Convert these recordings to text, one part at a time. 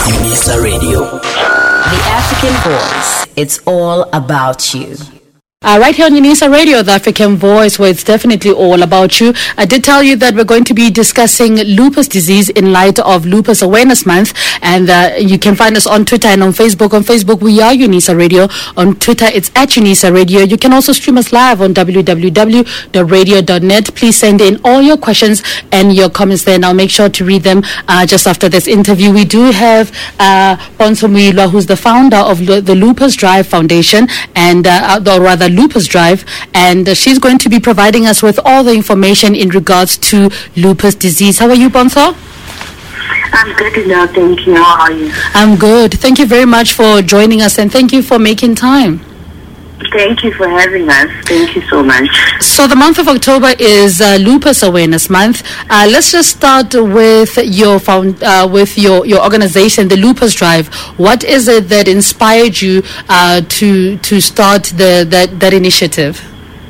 UNISA Radio. The African Voice. It's all about you. Right here on UNISA Radio, the African Voice, where it's definitely all about you. I did tell you that we're going to be discussing lupus disease in light of Lupus Awareness Month. And you can find us on Twitter and on Facebook. On Facebook, we are UNISA Radio. On Twitter, it's at UNISA Radio. You can also stream us live on www.radio.net. Please send in all your questions and your comments there, and I'll make sure to read them just after this interview. We do have Ponzo Muilwa, who's the founder of the Lupus Drive Foundation, and or rather Lupus Drive, and she's going to be providing us with all the information in regards to lupus disease. How are you, Ponzo? I'm good enough, thank you. How are you? I'm good. Thank you very much for joining us, and thank you for making time. Thank you for having us. Thank you so much. So the month of October is Lupus Awareness Month. Let's just start with your organization, the Lupus Drive. What is it that inspired you to start that initiative?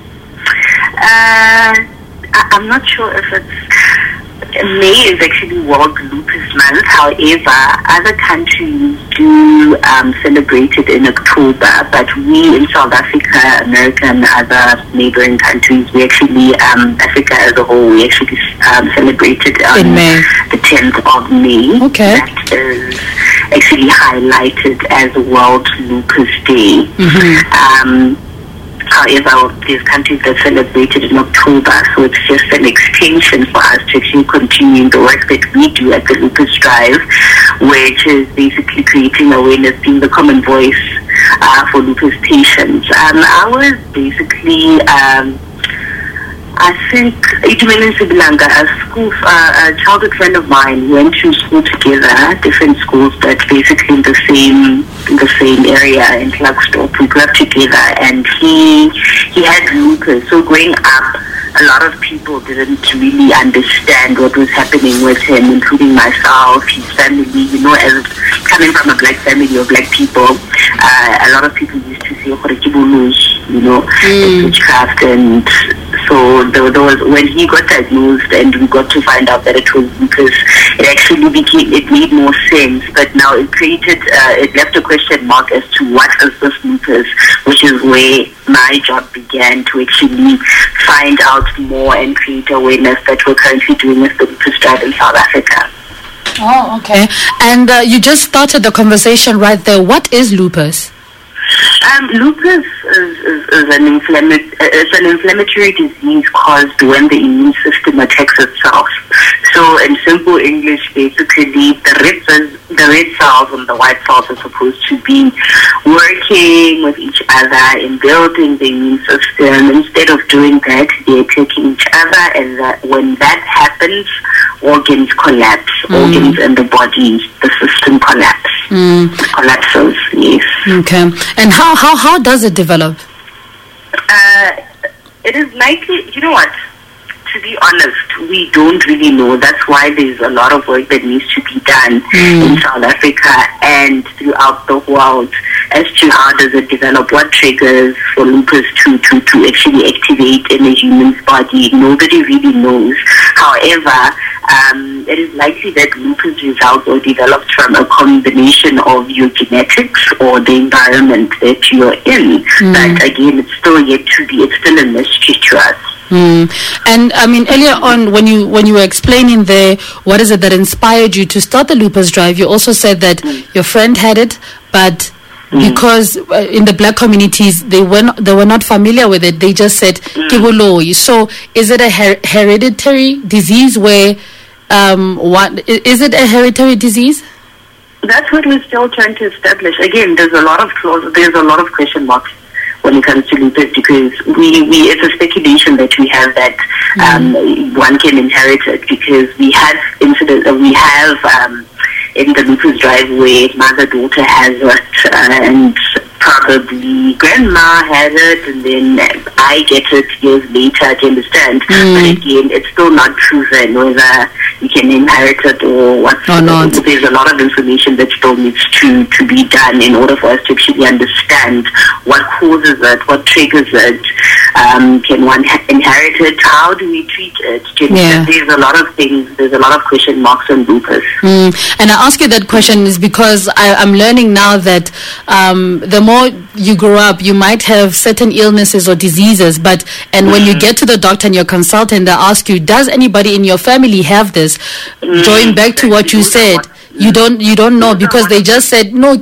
I'm not sure if it's May is actually World Lupus Month. However, other countries do celebrate it in October, but we in South Africa, America, and other neighboring countries, we actually, Africa as a whole, we actually celebrate it on the 10th of May. Okay. That is actually highlighted as World Lupus Day. Mm-hmm. However, there's countries that celebrate it in October, so it's just an extension for us to actually continue the work that we do at the Lupus Drive, which is basically creating awareness, being the common voice for lupus patients. I was basically, I think, Itumeleng Sibilanga, a childhood friend of mine, went to school together, different schools, but basically in the same area in Klerksdorp. We grew up together, and he had lupus. So growing up, a lot of people didn't really understand what was happening with him, including myself, his family. You know, as coming from a black family or black people, a lot of people used to say, you know, witchcraft, and so there was, when he got diagnosed and we got to find out that it was lupus, it made more sense. But now it left a question mark as to what is this lupus, which is where my job began, to actually find out more and create awareness that we're currently doing with the Lupus Drive in South Africa. Oh, okay. And you just started the conversation right there. What is lupus? Lupus is an inflammatory disease caused when the immune system attacks itself. So in simple English, basically, the red cells and the white cells are supposed to be working with each other in building the immune system. Instead of doing that, they're attacking each other, and when that happens, organs collapse. Organs in the body, the system collapse. It collapses, yes. Okay. And how does it develop? It is likely, you know what? To be honest, we don't really know. That's why there's a lot of work that needs to be done in South Africa and throughout the world as to how does it develop, what triggers for lupus to actually activate in a human's body. Nobody really knows. However, it is likely that lupus results or develops from a combination of your genetics or the environment that you're in. But again, it's still a mystery to us. And I mean, earlier on, when you were explaining there, what is it that inspired you to start the Lupus Drive? You also said that your friend had it, but because in the black communities they were not familiar with it, they just said Kibuloi. So, is it a hereditary disease? Where is it a hereditary disease? That's what we're still trying to establish. Again, there's a lot of question marks when it comes to lupus, because it's a speculation that we have that one can inherit it, because we have in the Lupus Drive where mother-daughter has it, and probably grandma had it and then I get it years later, do you understand? But again, it's still not proven whether you can inherit it or what. There's a lot of information that still needs to be done in order for us to actually understand what causes it, what triggers it. Can one inherit it? How do we treat it? There's a lot of things, there's a lot of question marks on lupus. And I ask you that question is because I'm learning now that the more you grow up, you might have certain illnesses or diseases, and when you get to the doctor and your consultant, they ask you, does anybody in your family have this? Going back to what you said, you don't know because they just said, no,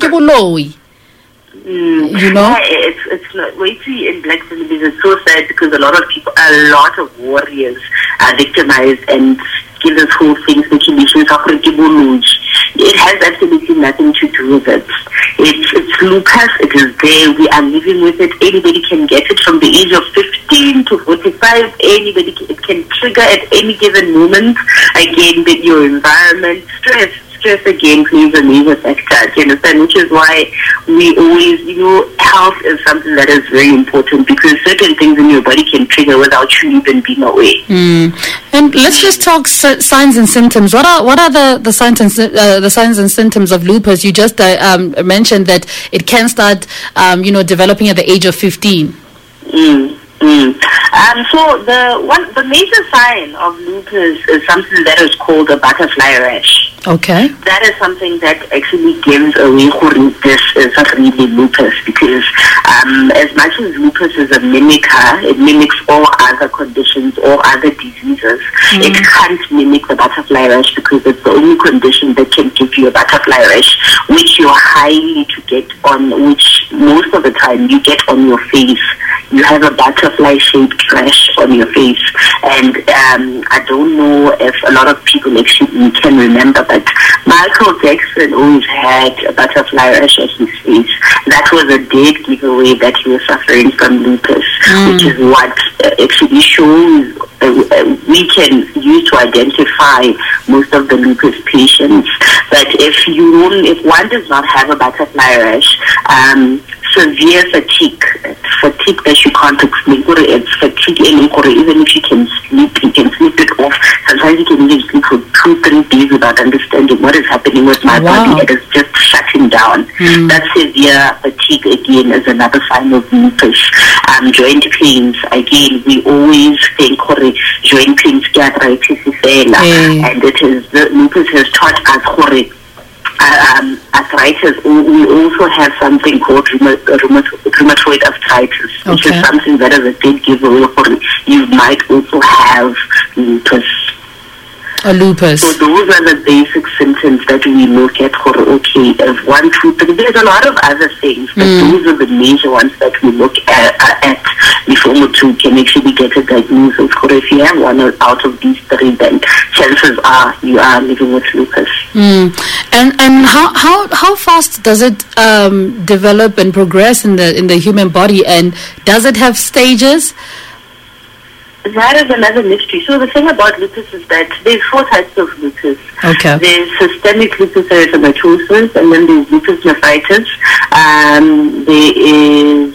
you know? It's not waiting in black families. It's so sad because a lot of warriors are victimized and give this whole thing speculation. It has absolutely nothing to do with it. It's lupus. It is there. We are living with it. Anybody can get it from the age of 15 to 45. Anybody it can trigger at any given moment. Again, with your environment, stress again plays a major factor, do you understand? Which is why we always, health is something that is very important because certain things in your body can trigger without you even being aware. And let's just talk signs and symptoms. What are the signs and symptoms of lupus? You just mentioned that it can start, developing at the age of 15. So the major sign of lupus is something that is called a butterfly rash. Okay. That is something that actually gives away who this is really lupus because as much as lupus is a mimicker, it mimics all other conditions, all other diseases. It can't mimic the butterfly rash because it's the only condition that can give you a butterfly rash, which you're highly to get on, which most of the time you get on your face. You have a butterfly-shaped rash on your face. And I don't know if a lot of people actually can remember, but Michael Jackson always had a butterfly rash on his face. That was a dead giveaway that he was suffering from lupus, which is what actually shows we can use to identify most of the lupus patients. But if one does not have a butterfly rash, severe fatigue that you can't explain, it's fatigue even if you can sleep it off. Sometimes you can even sleep for 2-3 days without understanding what is happening with my body. It is just shutting down. That severe fatigue again is another sign of lupus. Joint pains, again, we always think joint pains arthritis and lupus has taught us arthritis. We also have something called rheumatoid arthritis, which is something that is a big giveaway for you might also have lupus. A lupus. So those are the basic symptoms that we look at for, if 1, 2, 3. There's a lot of other things, but those are the major ones that we look at before we can actually get a diagnosis. If you have one out of these 3, then chances are you are living with lupus. And how fast does it develop and progress in the human body, and does it have stages? That is another mystery. So the thing about lupus is that there's 4 types of lupus. Okay. There's systemic lupus erythematosus, and then there's lupus nephritis. There is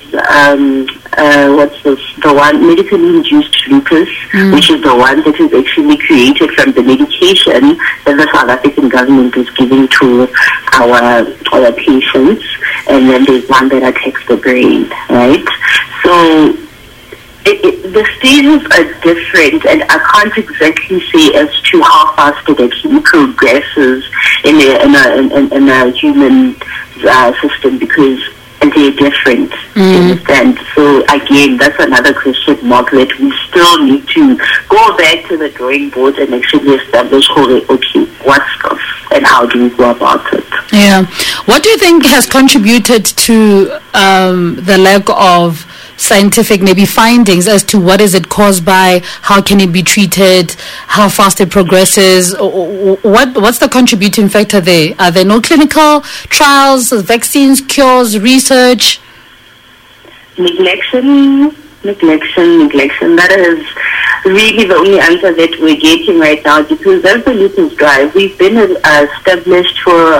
the one medically induced lupus, which is the one that is actually created from the medication that the South African government is giving to our patients, and then there's one that attacks the brain, right? So the stages are different, and I can't exactly say as to how fast it actually progresses in a human system because they're different. You understand? So again, that's another question mark that we still need to go back to the drawing board and actually establish what's this and how do we go about it. Yeah. What do you think has contributed to the lack of scientific maybe findings as to what is it caused by, how can it be treated, how fast it progresses? What's the contributing factor there? Are there no clinical trials, vaccines, cures, research? Neglection. That is really the only answer that we're getting right now, because as the lupus drive, we've been established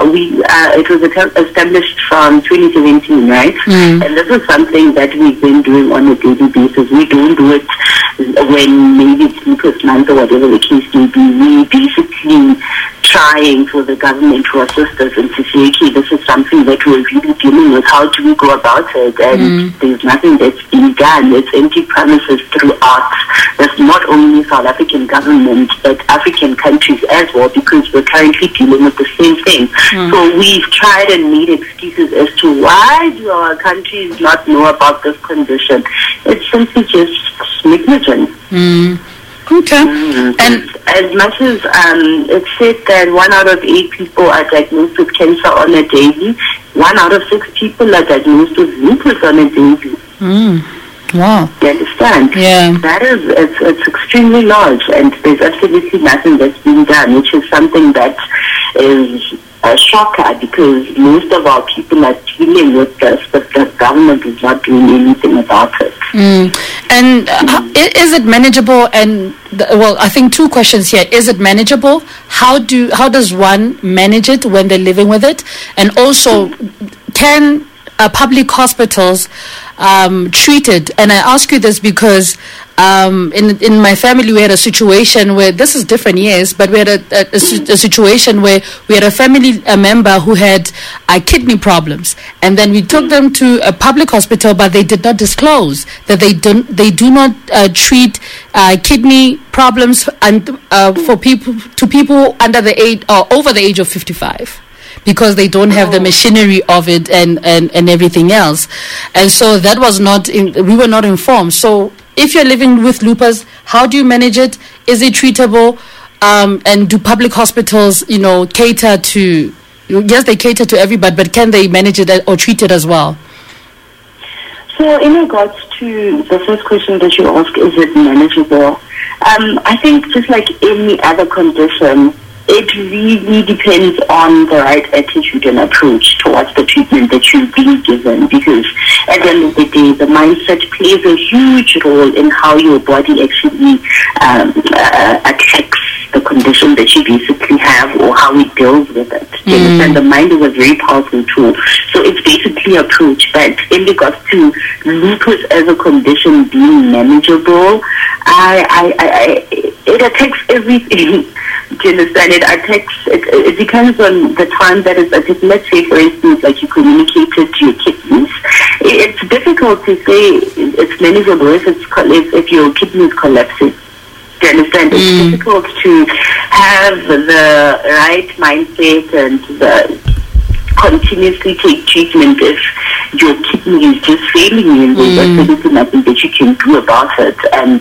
it was established from 2017, right? And this is something that we've been doing on a daily basis. We don't do it when maybe it's lupus month or whatever the case may be. We basically trying for the government to assist us and to say, okay, this is something that we're really dealing with. How do we go about it? And there's nothing that's been done. It's empty promises throughout. That's not only South African government, but African countries as well, because we're currently dealing with the same thing. So we've tried and made excuses as to why do our countries not know about this condition. It's simply just negligence. Okay. And as much as it's said that 1 out of 8 people are diagnosed with cancer on a daily, 1 out of 6 people are diagnosed with lupus on a daily. Wow. You understand? Yeah. That is, it's extremely large, and there's absolutely nothing that's being done, which is something that is a shocker, because most of our people are dealing with this, but the government is not doing anything about it. And is it manageable? And well, I think 2 questions here. Is it manageable? How does one manage it when they're living with it? And also, can public hospitals treat it? And I ask you this because in my family we had a situation where, this is different years, but we had a situation where we had a family member who had kidney problems, and then we took them to a public hospital, but they did not disclose that they do not treat kidney problems and for people under the age or over the age of 55. Because they don't have the machinery of it and everything else. And so that was we were not informed. So if you're living with lupus, how do you manage it? Is it treatable? And do public hospitals, cater to, yes, they cater to everybody, but can they manage it or treat it as well? So in regards to the first question that you asked, is it manageable? I think just like any other condition, it really depends on the right attitude and approach towards the treatment that you're being given, because at the end of the day, the mindset plays a huge role in how your body actually attacks the condition that you basically have, or how it deals with it. You understand? The mind is a very powerful tool. So it's basically approach. But in regards to lupus as a condition being manageable, it attacks everything. Do you understand? It depends on the time that it's attacked. Let's say, for instance, like you communicated to your kidneys. It's difficult to say it's manageable if your kidneys collapsing. Do you understand? It's difficult to have the right mindset and continuously take treatment if your kidney is just failing you, and there's absolutely nothing that you can do about it. And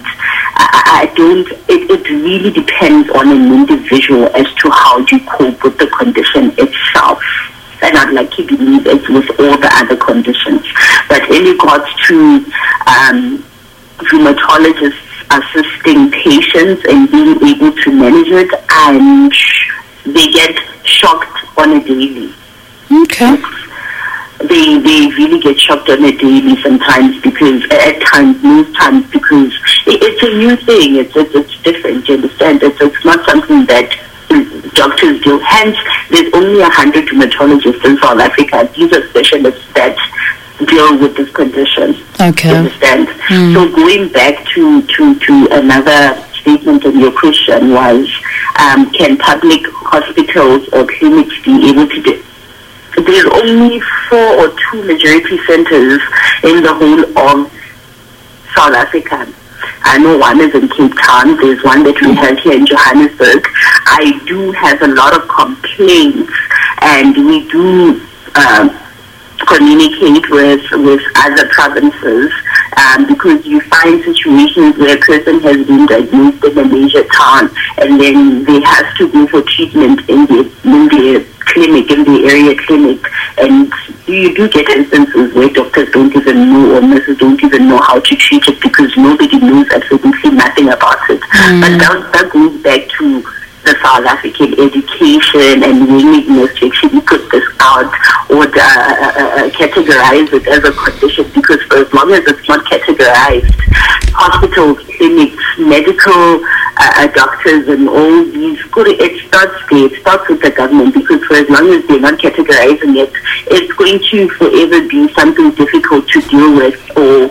it really depends on an individual as to how you cope with the condition itself. And I'd like to believe it's with all the other conditions. But in regards to rheumatologists assisting patients and being able to manage it, and they get shocked on a daily. Okay. They really get shocked on a daily sometimes, because most times, because it's a new thing. It's different. You understand? It's not something that doctors do. Hence, there's only 100 rheumatologists in South Africa. These are specialists that deal with this condition. Okay. You understand? So going back to another statement on your question was, can public hospitals or clinics be able to do? There's only 4 or 2 majority centers in the whole of South Africa. I know one is in Cape Town. There's one that we have here in Johannesburg. I do have a lot of complaints, and we do communicate with other provinces, because you find situations where a person has been diagnosed in a major town, and then they have to go for treatment in the clinic, in the area clinic, and you do get instances where doctors don't even know, or nurses don't even know how to treat it, because nobody knows absolutely nothing about it. But that goes back to the South African education and willingness to actually put this out or categorize it as a condition, because for as long as it's not categorized, hospitals, clinics, medical doctors, and all these. It starts there. It starts with the government, because for as long as they're not categorizing it, it's going to forever be something difficult to deal with, or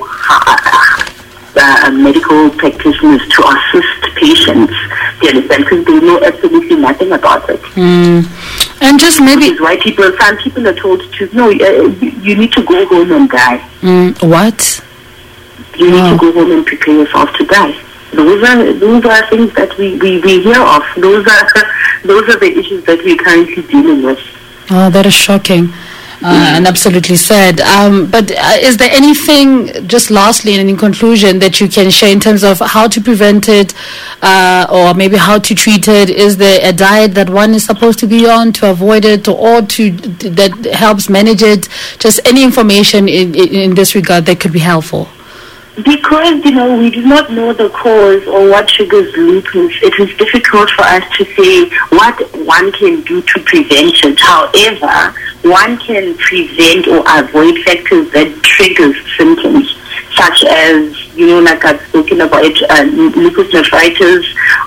medical practitioners to assist patients. Do you understand? Because they know absolutely nothing about it. And just maybe... Which is why some people are told to, no, you need to go home and die. What? You need to go home and prepare yourself to die. Those are things that we hear of. Those are the issues that we're currently dealing with. Oh, that is shocking. And absolutely sad. But is there anything, just lastly and in conclusion, that you can share in terms of how to prevent it, or maybe how to treat it? Is there a diet that one is supposed to be on to avoid it, or that helps manage it? Just any information in this regard that could be helpful. Because, we do not know the cause or what triggers lupus, it is difficult for us to say what one can do to prevent it. However, one can prevent or avoid factors that triggers symptoms, such as, like I've spoken about, lupus nephritis,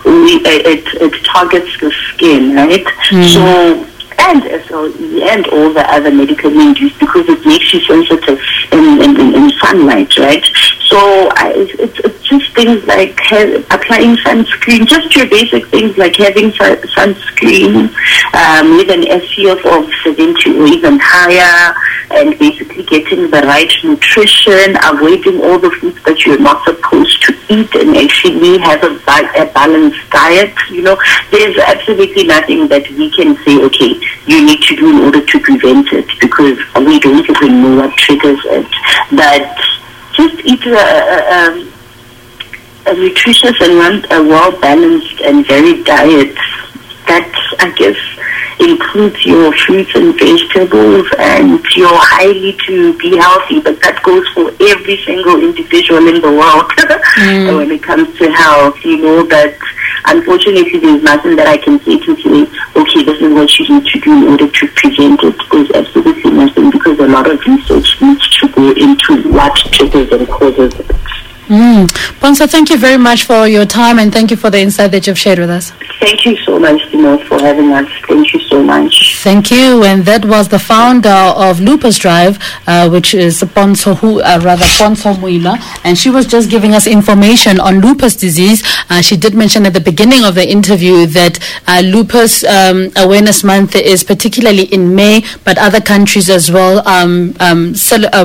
it targets the skin, right? So, and SLE and all the other medically induced, because it makes you sensitive in sunlight, right? So it's just things like applying sunscreen, just your basic things like having sunscreen with an SPF of 70 or even higher, and basically getting the right nutrition, avoiding all the foods that you're not supposed to eat, and actually have a balanced diet. There's absolutely nothing that we can say, okay, you need to do in order to prevent it, because we don't even know what triggers it. But just eat a nutritious and a well-balanced and varied diet that, I guess, includes your fruits and vegetables, and you're highly to be healthy. But that goes for every single individual in the world. When it comes to health, that unfortunately there's nothing that I can say to say, okay, this is what you need to do in order to prevent it. There's absolutely nothing, because a lot of research needs to go into what triggers and causes it. Ponso, thank you very much for your time, and thank you for the insight that you've shared with us. Thank you so much, for having us. Thank you so much. Thank you. And that was the founder of Lupus Drive, which is Ponso Muila, and she was just giving us information on lupus disease. She did mention at the beginning of the interview that Lupus Awareness Month is particularly in May, but other countries as well, have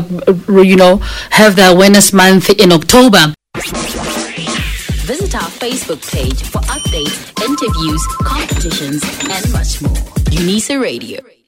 the Awareness Month in October. Visit our Facebook page for updates, interviews, competitions, and much more. UNISA Radio.